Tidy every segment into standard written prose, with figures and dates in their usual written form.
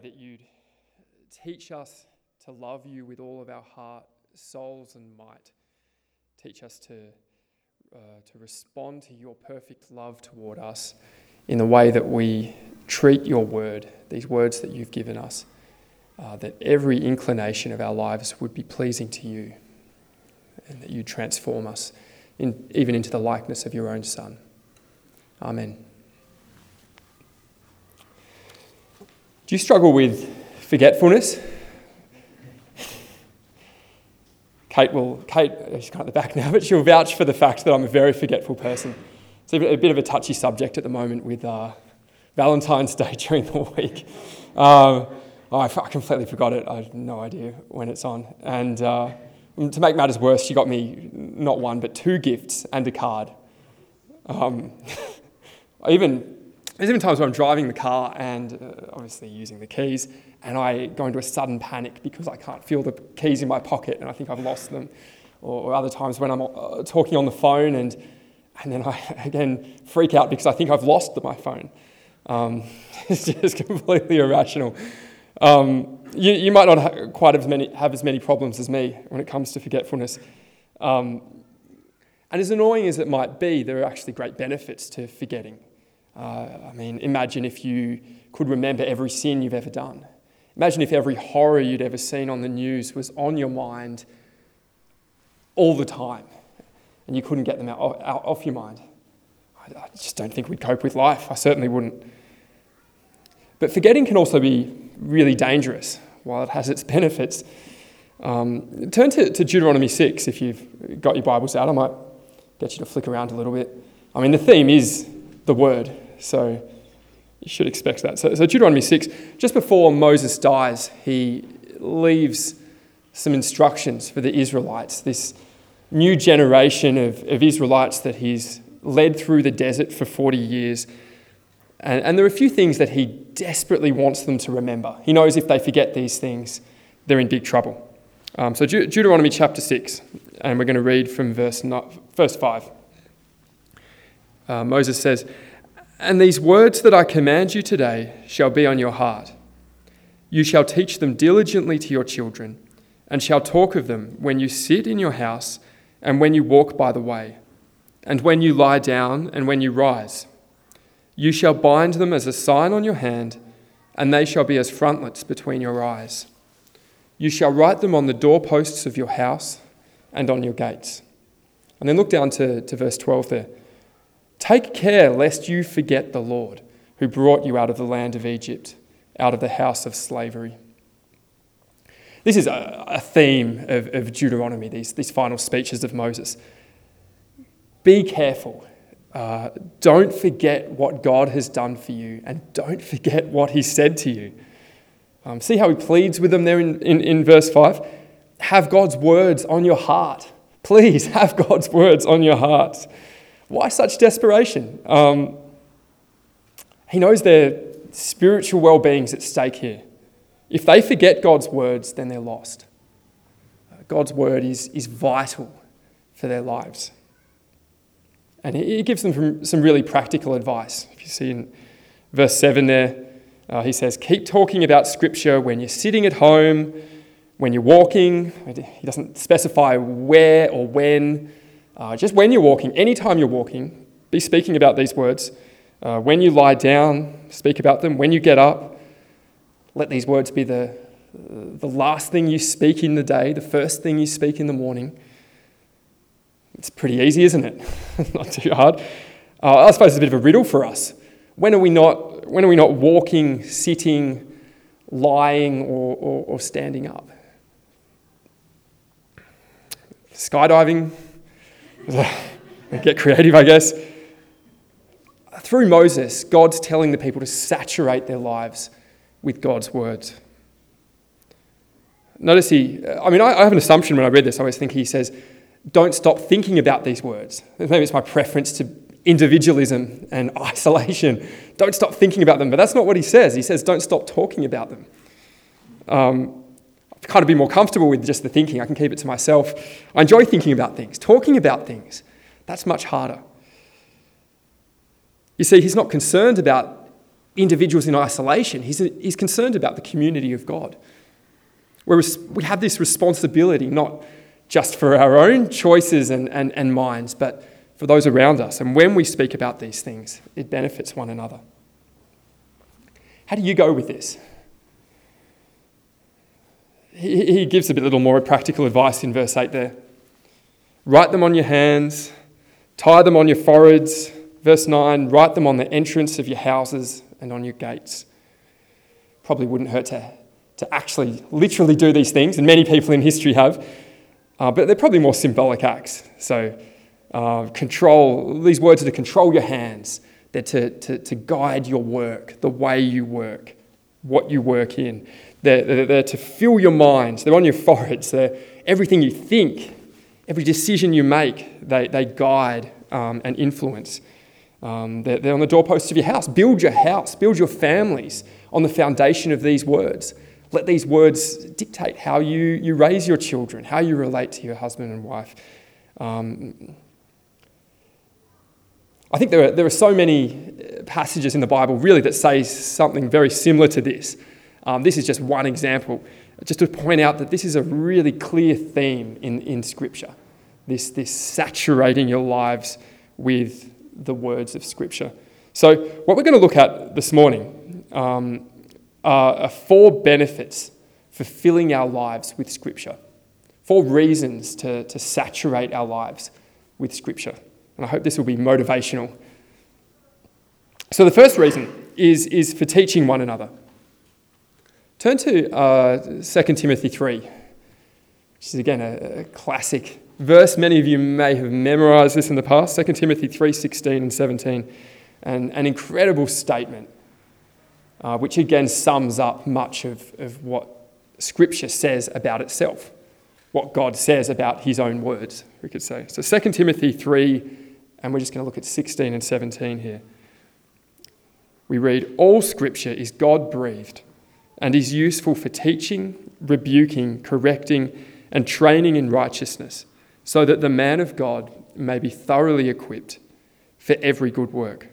that you'd teach us to love you with all of our heart, souls and might. Teach us to respond to your perfect love toward us in the way that we treat your word, these words that you've given us, that every inclination of our lives would be pleasing to you, and that you transform us even into the likeness of your own Son. Amen. Do you struggle with forgetfulness? Kate, she's kind of at the back now, but she'll vouch for the fact that I'm a very forgetful person. It's a bit of a touchy subject at the moment with Valentine's Day during the week. I completely forgot it. I have no idea when it's on. And to make matters worse, she got me not one, but 2 gifts and a card. There's even times when I'm driving the car and obviously using the keys, and I go into a sudden panic because I can't feel the keys in my pocket and I think I've lost them. Or other times when I'm talking on the phone and then I, again, freak out because I think I've lost my phone. It's just completely irrational. You might not have as many problems as me when it comes to forgetfulness. And as annoying as it might be, there are actually great benefits to forgetting. Imagine if you could remember every sin you've ever done. Imagine if every horror you'd ever seen on the news was on your mind all the time and you couldn't get them out off your mind. I just don't think we'd cope with life. I certainly wouldn't. But forgetting can also be really dangerous while it has its benefits. Turn to Deuteronomy 6 if you've got your Bibles out. I might get you to flick around a little bit. The theme is the word, so you should expect that. So Deuteronomy 6, just before Moses dies, he leaves some instructions for the Israelites, this new generation of Israelites that he's led through the desert for 40 years. And there are a few things that he desperately wants them to remember. He knows if they forget these things, they're in big trouble. So Deuteronomy chapter 6, and we're going to read from verse 5. Moses says, "And these words that I command you today shall be on your heart. You shall teach them diligently to your children, and shall talk of them when you sit in your house, and when you walk by the way, and when you lie down, and when you rise. You shall bind them as a sign on your hand, and they shall be as frontlets between your eyes. You shall write them on the doorposts of your house and on your gates." And then look down to verse 12 there. "Take care lest you forget the Lord, who brought you out of the land of Egypt, out of the house of slavery." This is a theme of Deuteronomy, these final speeches of Moses. Be careful. Don't forget what God has done for you, and don't forget what he said to you. See how he pleads with them there in verse 5? Have God's words on your heart. Please have God's words on your heart. Why such desperation? He knows their spiritual well-being's at stake here. If they forget God's words, then they're lost. God's word is vital for their lives. And he gives them some really practical advice. If you see in verse 7 there, he says, keep talking about Scripture when you're sitting at home, when you're walking. He doesn't specify where or when. Just when you're walking, anytime you're walking, be speaking about these words. When you lie down, speak about them. When you get up, let these words be the last thing you speak in the day, the first thing you speak in the morning. It's pretty easy, isn't it? Not too hard. I suppose it's a bit of a riddle for us. When are we not walking, sitting, lying, or standing up? Skydiving? Get creative, I guess. Through Moses, God's telling the people to saturate their lives with God's words. Notice I have an assumption when I read this. I always think he says, don't stop thinking about these words. Maybe it's my preference to individualism and isolation. Don't stop thinking about them. But that's not what he says. He says, don't stop talking about them. I've kind of been more comfortable with just the thinking. I can keep it to myself. I enjoy thinking about things. Talking about things, that's much harder. You see, he's not concerned about individuals in isolation. He's concerned about the community of God. Whereas we have this responsibility not just for our own choices and minds, but for those around us. And when we speak about these things, it benefits one another. How do you go with this? He gives a little more practical advice in verse 8 there. Write them on your hands, tie them on your foreheads. Verse 9, write them on the entrance of your houses and on your gates. Probably wouldn't hurt to actually literally do these things, and many people in history have, but they're probably more symbolic acts. So these words are to control your hands. They're to guide your work, the way you work, what you work in. They're to fill your mind. They're on your foreheads. They're everything you think, every decision you make, they guide and influence. They're on the doorposts of your house. Build your families on the foundation of these words. Let these words dictate how you raise your children, how you relate to your husband and wife. I think there are so many passages in the Bible really that say something very similar to this. This is just one example, just to point out that this is a really clear theme in Scripture, this saturating your lives with the words of Scripture. So what we're going to look at this morning are 4 benefits for filling our lives with Scripture, 4 reasons to saturate our lives with Scripture. And I hope this will be motivational. So the first reason is for teaching one another. Turn to 2 Timothy 3, which is again a classic verse. Many of you may have memorised this in the past. 2 Timothy 3:16 and 17. And an incredible statement, which again sums up much of what Scripture says about itself, what God says about his own words, we could say. So 2 Timothy 3, and we're just going to look at 16 and 17 here. We read, all Scripture is God-breathed and is useful for teaching, rebuking, correcting, and training in righteousness, so that the man of God may be thoroughly equipped for every good work.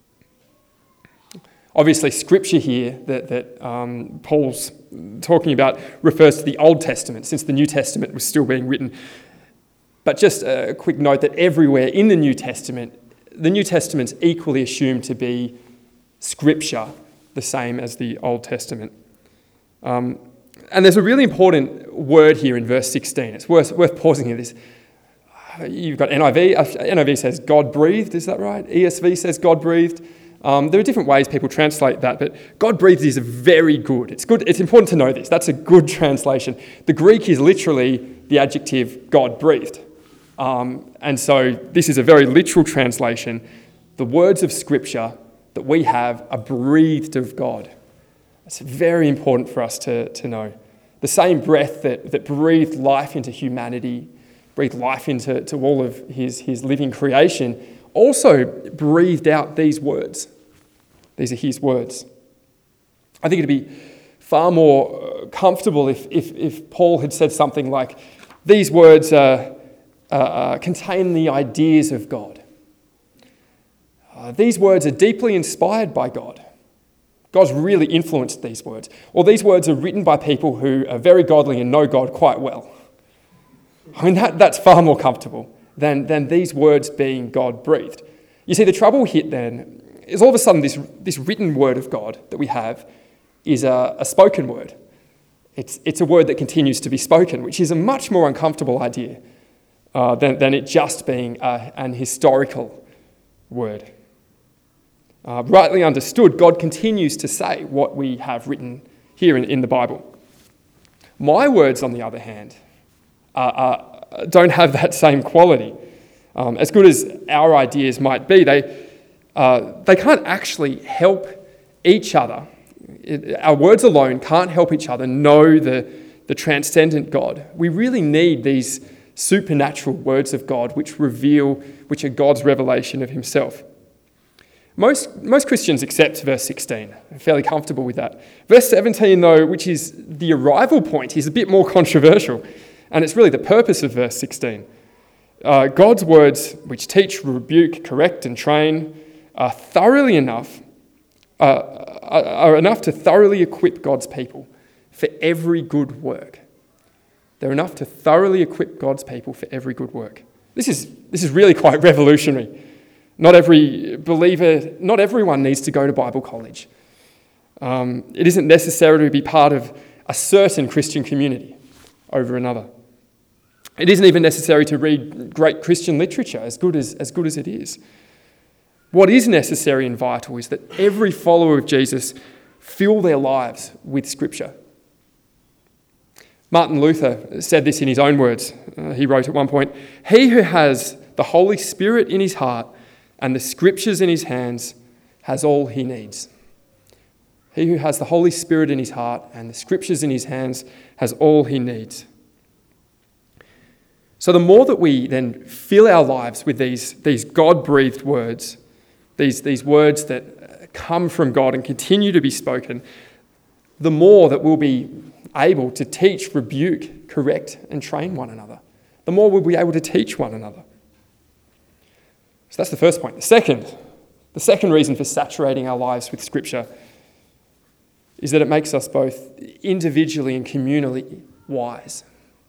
Obviously, Scripture here that Paul's talking about refers to the Old Testament, since the New Testament was still being written. But just a quick note that everywhere in the New Testament's equally assumed to be Scripture, the same as the Old Testament. And there's a really important word here in verse 16. It's worth pausing here. You've got NIV. NIV says God-breathed, is that right? ESV says God-breathed. There are different ways people translate that, but God-breathed is very good. It's good. It's important to know this. That's a good translation. The Greek is literally the adjective God-breathed. And so this is a very literal translation. The words of Scripture that we have are breathed of God. It's very important for us to know. The same breath that breathed life into humanity, breathed life into all of his living creation, also breathed out these words. These are his words. I think it'd be far more comfortable if Paul had said something like, these words contain the ideas of God. These words are deeply inspired by God. God's really influenced these words. Or these words are written by people who are very godly and know God quite well. I mean, that's far more comfortable than these words being God-breathed. You see, the trouble here then is all of a sudden this written word of God that we have is a spoken word. It's a word that continues to be spoken, which is a much more uncomfortable idea than it just being an historical word. Rightly understood, God continues to say what we have written here in the Bible. My words, on the other hand, don't have that same quality. As good as our ideas might be, they can't actually help each other. Our words alone can't help each other know the transcendent God. We really need these supernatural words of God which are God's revelation of himself. Most Christians accept verse 16. I'm fairly comfortable with that. Verse 17, though, which is the arrival point, is a bit more controversial. And it's really the purpose of verse 16. God's words, which teach, rebuke, correct, and train, are thoroughly enough are enough to thoroughly equip God's people for every good work. They're enough to thoroughly equip God's people for every good work. This is really quite revolutionary. Not every believer, not everyone needs to go to Bible college. It isn't necessary to be part of a certain Christian community over another. It isn't even necessary to read great Christian literature, as good as it is. What is necessary and vital is that every follower of Jesus fill their lives with Scripture. Martin Luther said this in his own words. He wrote at one point, "He who has the Holy Spirit in his heart and the Scriptures in his hands has all he needs." He who has the Holy Spirit in his heart and the Scriptures in his hands has all he needs. So the more that we then fill our lives with these God-breathed words, these words that come from God and continue to be spoken, the more that we'll be able to teach, rebuke, correct, and train one another. The more we'll be able to teach one another. So that's the first point. The second reason for saturating our lives with Scripture is that it makes us both individually and communally wise.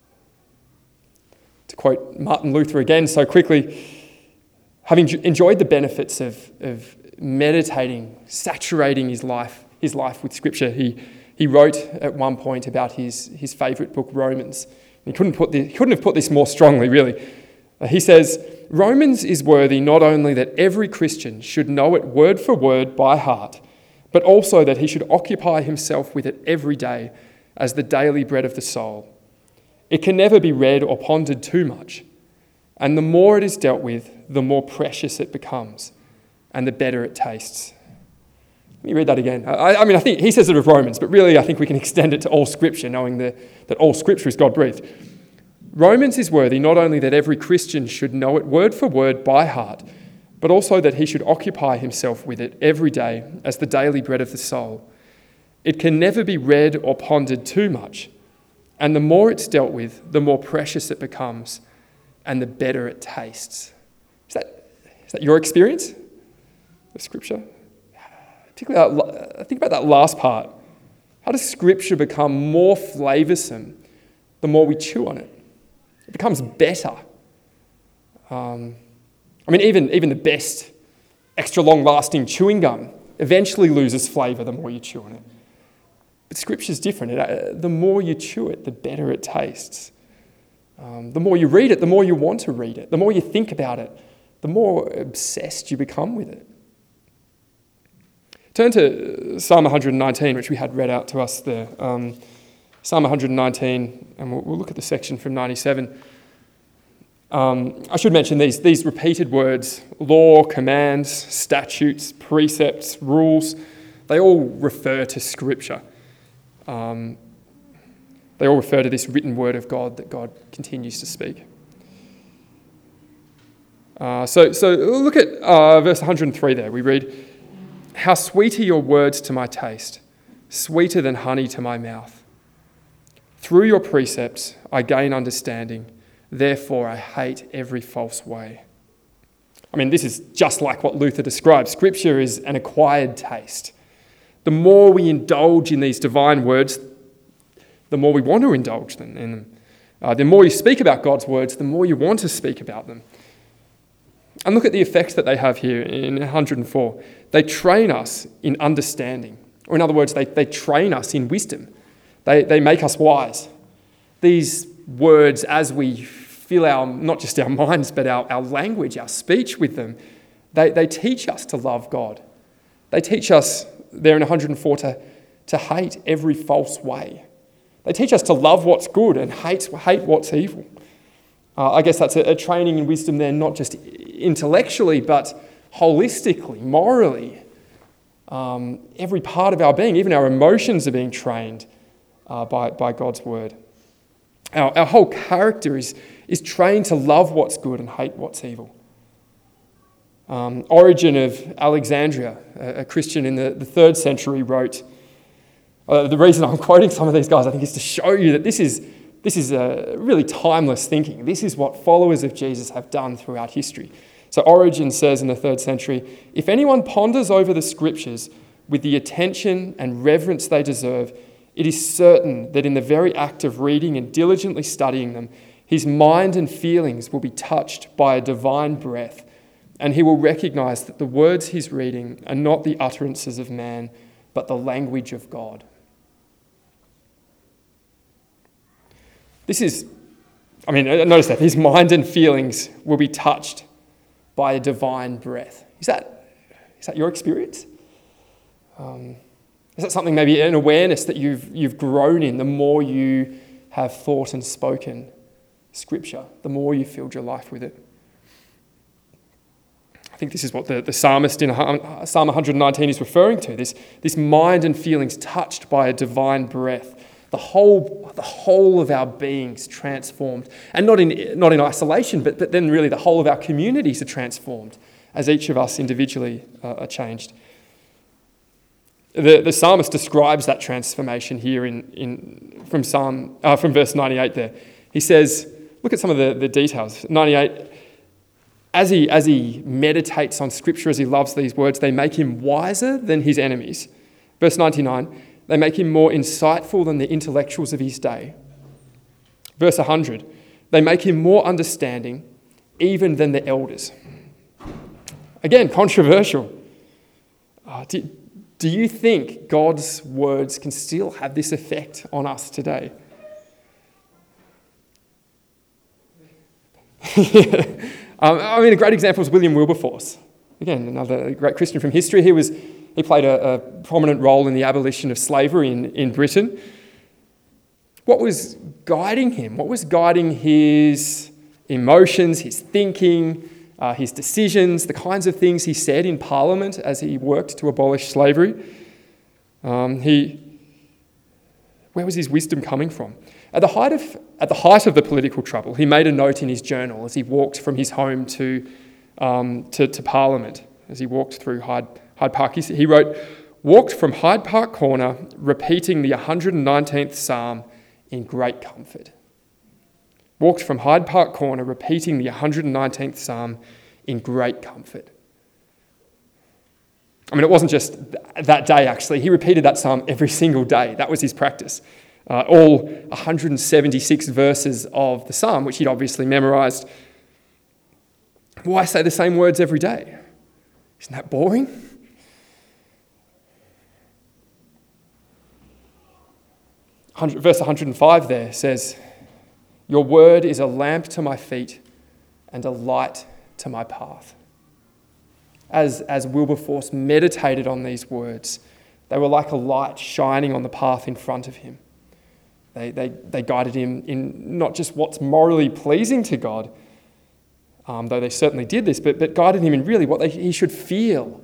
To quote Martin Luther again so quickly, having enjoyed the benefits of meditating, saturating his life with Scripture, he wrote at one point about his favourite book, Romans. He couldn't have put this more strongly, really. He says, "Romans is worthy not only that every Christian should know it word for word by heart, but also that he should occupy himself with it every day as the daily bread of the soul. It can never be read or pondered too much, and the more it is dealt with, the more precious it becomes, and the better it tastes." Let me read that again. I think he says it of Romans, but really I think we can extend it to all Scripture, knowing that all Scripture is God-breathed. "Romans is worthy not only that every Christian should know it word for word by heart, but also that he should occupy himself with it every day as the daily bread of the soul. It can never be read or pondered too much, and the more it's dealt with, the more precious it becomes, and the better it tastes." Is that your experience of Scripture? Particularly, think about that last part. How does Scripture become more flavoursome the more we chew on it? It becomes better. Even the best extra long-lasting chewing gum eventually loses flavour the more you chew on it. But Scripture's different. The more you chew it, the better it tastes. The more you read it, the more you want to read it. The more you think about it, the more obsessed you become with it. Turn to Psalm 119, which we had read out to us there. Psalm 119, and we'll look at the section from 97. I should mention these repeated words, law, commands, statutes, precepts, rules, they all refer to Scripture. They all refer to this written word of God that God continues to speak. So look at verse 103 there. We read, "How sweet are your words to my taste, sweeter than honey to my mouth. Through your precepts I gain understanding, therefore I hate every false way." This is just like what Luther describes. Scripture is an acquired taste. The more we indulge in these divine words, the more we want to indulge in them. The more you speak about God's words, the more you want to speak about them. And look at the effects that they have here in 104. They train us in understanding. Or in other words, they train us in wisdom. They make us wise. These words, as we fill not just our minds, but our language, our speech with them, they teach us to love God. They teach us, there in 104, to hate every false way. They teach us to love what's good and hate what's evil. I guess that's a training in wisdom then, not just intellectually, but holistically, morally. Every part of our being, even our emotions, are being trained by God's word. Our whole character is trained to love what's good and hate what's evil. Origen of Alexandria, a Christian in the 3rd century, wrote, the reason I'm quoting some of these guys, I think, is to show you that this is really timeless thinking. This is what followers of Jesus have done throughout history. So Origen says in the 3rd century, "If anyone ponders over the Scriptures with the attention and reverence they deserve, it is certain that in the very act of reading and diligently studying them, his mind and feelings will be touched by a divine breath, and he will recognize that the words he's reading are not the utterances of man, but the language of God. Notice that his mind and feelings will be touched by a divine breath. Is that your experience? Is that something, maybe an awareness that you've grown in the more you have thought and spoken Scripture, the more you filled your life with it? I think this is what the psalmist in Psalm 119 is referring to, this mind and feelings touched by a divine breath. The whole of our beings transformed, and not in isolation, but then really the whole of our communities are transformed as each of us individually are changed. The psalmist describes that transformation here from verse 98 there. He says, look at some of the details. 98, as he meditates on Scripture, as he loves these words, they make him wiser than his enemies. Verse 99, they make him more insightful than the intellectuals of his day. Verse 100, they make him more understanding even than the elders. Again, controversial. Do you think God's words can still have this effect on us today? A great example is William Wilberforce. Again, another great Christian from history. He played a prominent role in the abolition of slavery in Britain. What was guiding him? What was guiding his emotions, his thinking, his decisions, the kinds of things he said in Parliament as he worked to abolish slavery? Where was his wisdom coming from? At the height of the political trouble, he made a note in his journal as he walked from his home to Parliament, as he walked through Hyde Park. He wrote, "Walked from Hyde Park Corner, repeating the 119th Psalm in great comfort." Walked from Hyde Park Corner, repeating the 119th Psalm in great comfort. It wasn't just that day, actually. He repeated that psalm every single day. That was his practice. All 176 verses of the psalm, which he'd obviously memorised. Why say the same words every day? Isn't that boring? Verse 105 there says, "Your word is a lamp to my feet and a light to my path." As Wilberforce meditated on these words, they were like a light shining on the path in front of him. They guided him in not just what's morally pleasing to God, though they certainly did this, but guided him in really what he should feel.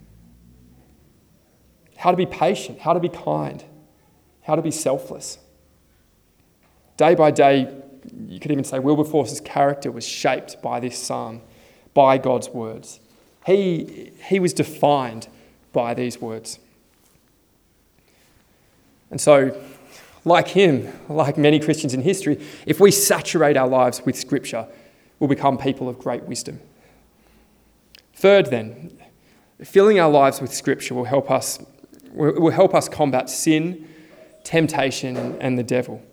How to be patient, how to be kind, how to be selfless. Day by day, you could even say Wilberforce's character was shaped by this psalm, by God's words. He was defined by these words. And so, like him, like many Christians in history, if we saturate our lives with Scripture, we'll become people of great wisdom. Third then, filling our lives with Scripture will help us combat sin, temptation, and the devil.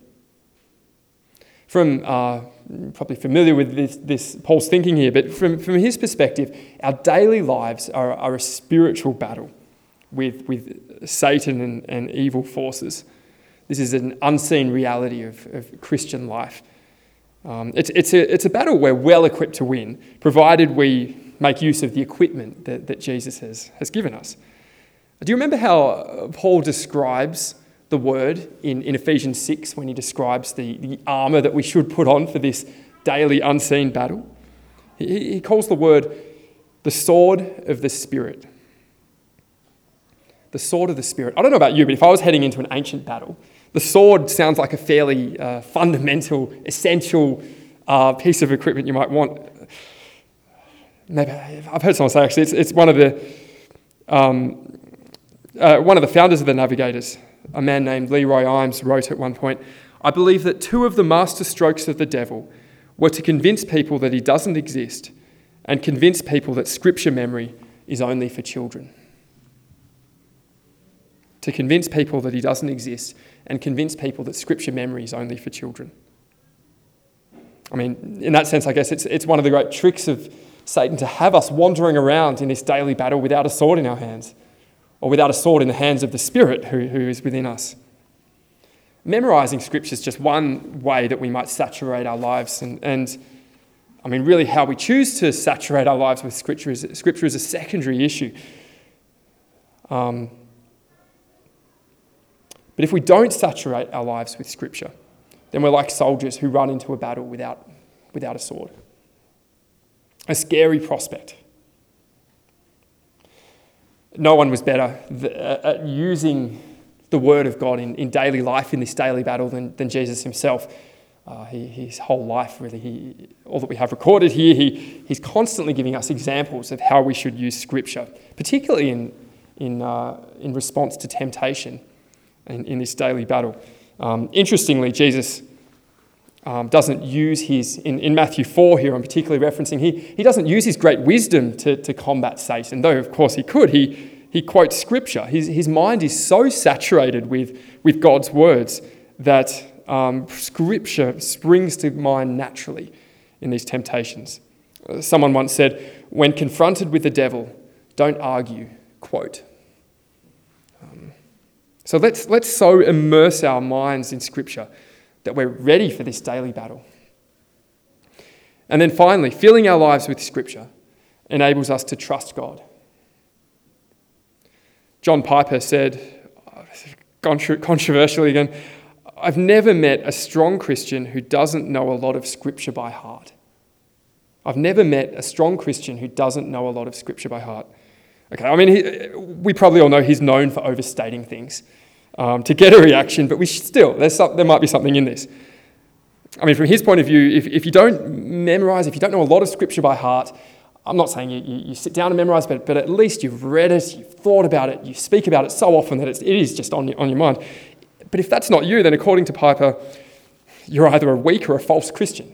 From probably familiar with this Paul's thinking here, but from his perspective, our daily lives are a spiritual battle with Satan and evil forces. This is an unseen reality of Christian life. It's a battle we're well equipped to win, provided we make use of the equipment that Jesus has given us. Do you remember how Paul describes the word in Ephesians 6 when he describes the armour that we should put on for this daily unseen battle? He calls the word the sword of the Spirit. The sword of the Spirit. I don't know about you, but if I was heading into an ancient battle, the sword sounds like a fairly fundamental, essential piece of equipment you might want. Maybe I've heard someone say actually it's one of the founders of the Navigators, a man named Leroy Imes, wrote at one point, "I believe that two of the master strokes of the devil were to convince people that he doesn't exist and convince people that Scripture memory is only for children." to convince people that he doesn't exist and convince people that Scripture memory is only for children. I mean, in that sense, I guess it's one of the great tricks of Satan to have us wandering around in this daily battle without a sword in our hands, or without a sword in the hands of the Spirit who is within us. Memorising Scripture is just one way that we might saturate our lives, and I mean, really how we choose to saturate our lives with Scripture is a secondary issue. But if we don't saturate our lives with Scripture, then we're like soldiers who run into a battle without a sword. A scary prospect. No one was better at using the Word of God in daily life, in this daily battle, than Jesus himself. His whole life, really, all that we have recorded here, he's constantly giving us examples of how we should use Scripture, particularly in response to temptation in this daily battle. Interestingly, Jesus doesn't use in Matthew 4 here I'm particularly referencing, he doesn't use his great wisdom to combat Satan, though of course he could. He quotes Scripture. His mind is so saturated with God's words that Scripture springs to mind naturally in these temptations. Someone once said, when confronted with the devil, don't argue, quote. So let's so immerse our minds in Scripture that we're ready for this daily battle. And then finally, filling our lives with Scripture enables us to trust God. John Piper said, controversially again, I've never met a strong Christian who doesn't know a lot of Scripture by heart. I've never met a strong Christian who doesn't know a lot of Scripture by heart. Okay, I mean, we probably all know he's known for overstating things to get a reaction, but there might be something in this. I mean, from his point of view, if you don't memorize, if you don't know a lot of Scripture by heart, I'm not saying you sit down and memorize, but at least you've read it, you've thought about it, you speak about it so often that it is just on your mind. But if that's not you, then according to Piper, you're either a weak or a false Christian.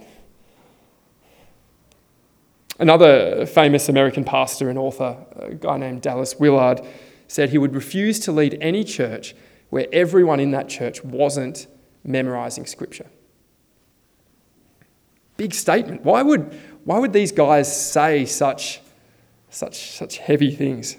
Another famous American pastor and author, a guy named Dallas Willard, said he would refuse to lead any church where everyone in that church wasn't memorizing Scripture. Big statement. Why would these guys say such heavy things?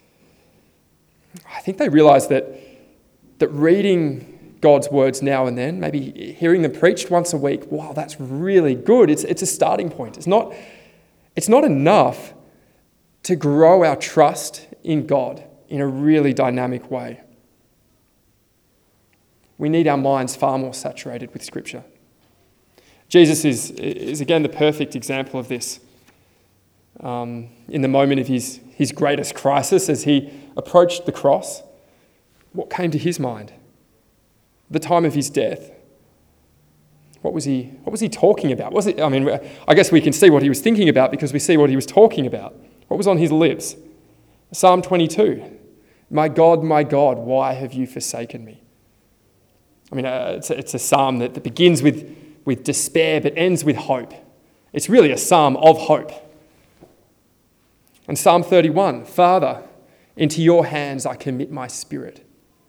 I think they realise that reading God's words now and then, maybe hearing them preached once a week, wow, that's really good. It's a starting point. It's not enough to grow our trust in God in a really dynamic way. We need our minds far more saturated with Scripture. Jesus is again the perfect example of this. In the moment of his greatest crisis, as he approached the cross, what came to his mind? The time of his death. What was he talking about? I guess we can see what he was thinking about because we see what he was talking about. What was on his lips? Psalm 22. My God, why have you forsaken me? I mean, it's a psalm that begins with despair but ends with hope. It's really a psalm of hope. And Psalm 31, Father, into your hands I commit my spirit.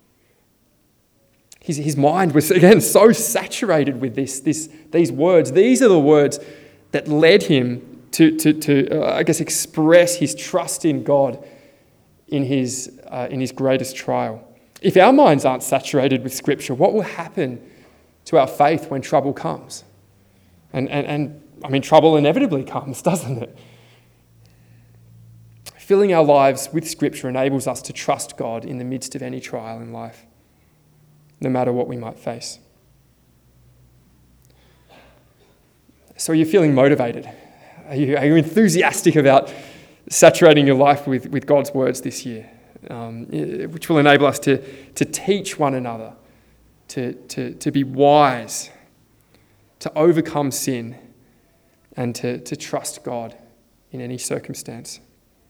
His mind was, again, so saturated with these words. These are the words that led him to express his trust in God in his greatest trial. If our minds aren't saturated with Scripture, what will happen to our faith when trouble comes? And trouble inevitably comes, doesn't it? Filling our lives with Scripture enables us to trust God in the midst of any trial in life, no matter what we might face. So are you feeling motivated? Are you enthusiastic about saturating your life with God's words this year, which will enable us to teach one another, to be wise, to overcome sin, and to trust God in any circumstance?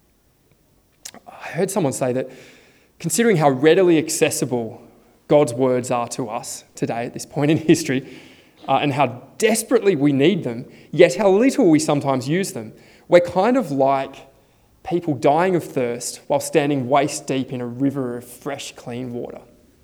I heard someone say that considering how readily accessible God's words are to us today at this point in history, and how desperately we need them, yet how little we sometimes use them, we're kind of like people dying of thirst while standing waist deep in a river of fresh, clean water.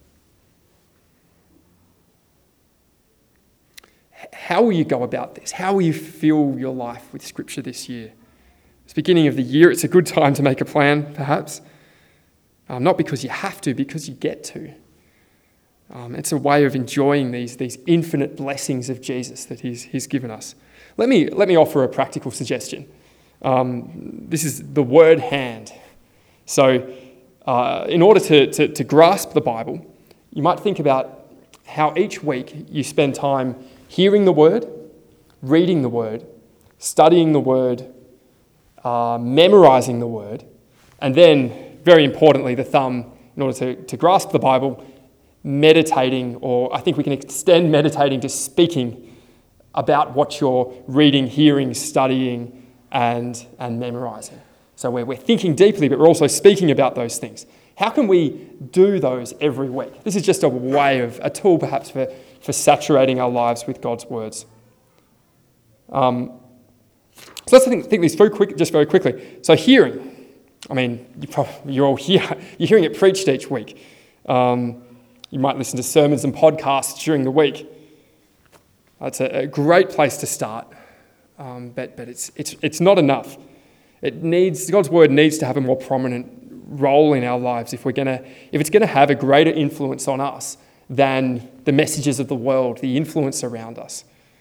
How will you go about this? How will you fill your life with Scripture this year? It's the beginning of the year. It's a good time to make a plan, perhaps. Not because you have to, because you get to. It's a way of enjoying these infinite blessings of Jesus that he's given us. Let me offer a practical suggestion. This is the word hand. So in order to grasp the Bible, you might think about how each week you spend time hearing the word, reading the word, studying the word, memorizing the word, and then, very importantly, the thumb, in order to grasp the Bible, meditating, or I think we can extend meditating to speaking about what you're reading, hearing, studying, and memorizing. So we're thinking deeply, but we're also speaking about those things. How can we do those every week? This is just a tool perhaps for saturating our lives with God's words. So let's think this through very quickly. So hearing. I mean, you're all here. You're hearing it preached each week. You might listen to sermons and podcasts during the week. That's a great place to start, but it's not enough. God's word needs to have a more prominent role in our lives if it's going to have a greater influence on us than the messages of the world, the influence around us.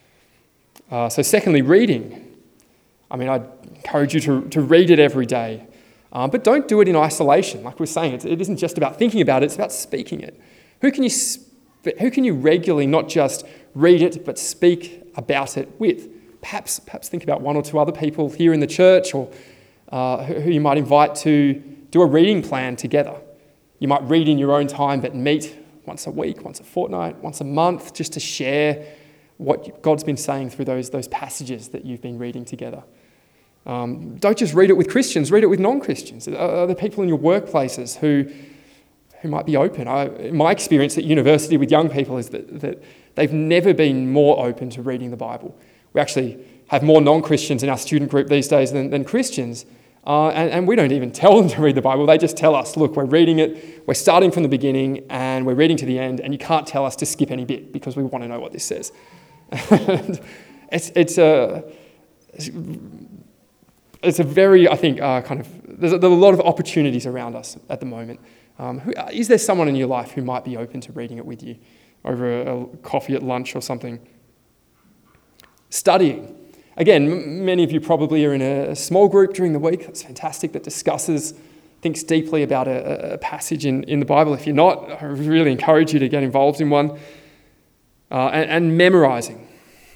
So secondly, reading. I mean, I'd encourage you to read it every day. But don't do it in isolation. Like we're saying, it isn't just about thinking about it, it's about speaking it. Who can you regularly not just read it, but speak about it with? Perhaps think about one or two other people here in the church, or who you might invite to do a reading plan together. You might read in your own time, but meet once a week, once a fortnight, once a month, just to share what God's been saying through those passages that you've been reading together. Don't just read it with Christians, read it with non-Christians. Are there people in your workplaces who might be open? My experience at university with young people is that they've never been more open to reading the Bible. We actually have more non-Christians in our student group these days than Christians, and we don't even tell them to read the Bible. They just tell us, look, we're reading it, we're starting from the beginning, and we're reading to the end, and you can't tell us to skip any bit because we want to know what this says. It's a very, I think, there's a lot of opportunities around us at the moment. Is there someone in your life who might be open to reading it with you over a coffee at lunch or something? Studying. Again, many of you probably are in a small group during the week. That's fantastic, that thinks deeply about a passage in the Bible. If you're not, I really encourage you to get involved in one. And memorizing.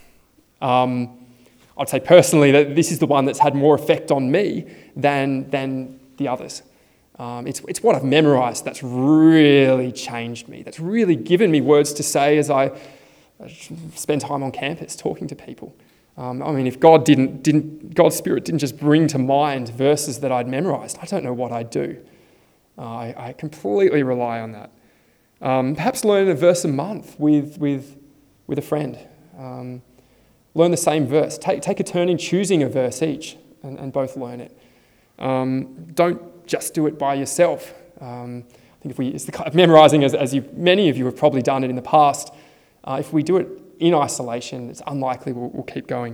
I'd say personally that this is the one that's had more effect on me than the others. It's what I've memorized that's really changed me, that's really given me words to say as I spend time on campus talking to people. If God's Spirit didn't just bring to mind verses that I'd memorized, I don't know what I'd do. I completely rely on that. Perhaps learn a verse a month with a friend. Learn the same verse. Take a turn in choosing a verse each and both learn it. Don't just do it by yourself. I think it's the kind of memorizing as many of you have probably done it in the past. If we do it in isolation, it's unlikely we'll keep going.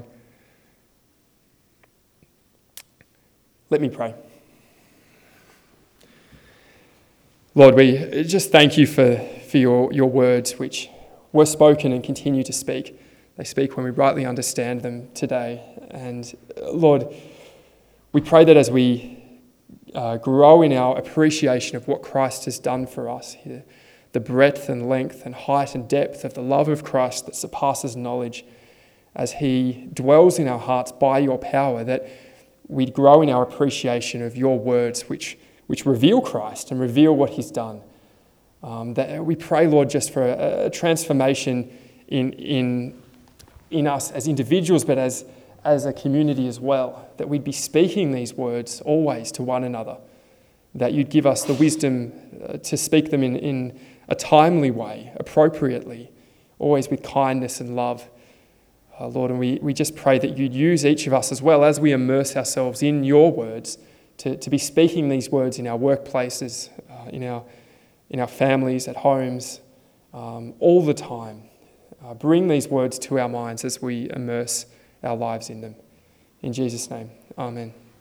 Let me pray. Lord, we just thank you for your words, which were spoken and continue to speak. They speak when we rightly understand them today. And Lord, we pray that as we grow in our appreciation of what Christ has done for us, the breadth and length and height and depth of the love of Christ that surpasses knowledge, as he dwells in our hearts by your power, that we'd grow in our appreciation of your words, which reveal Christ and reveal what he's done. That we pray, Lord, just for a transformation in us as individuals, but as a community as well, that we'd be speaking these words always to one another, that you'd give us the wisdom to speak them in a timely way, appropriately, always with kindness and love. Lord, and we just pray that you'd use each of us as well as we immerse ourselves in your words to be speaking these words in our workplaces, in our families, at homes, all the time. Bring these words to our minds as we immerse our lives in them. In Jesus' name, amen.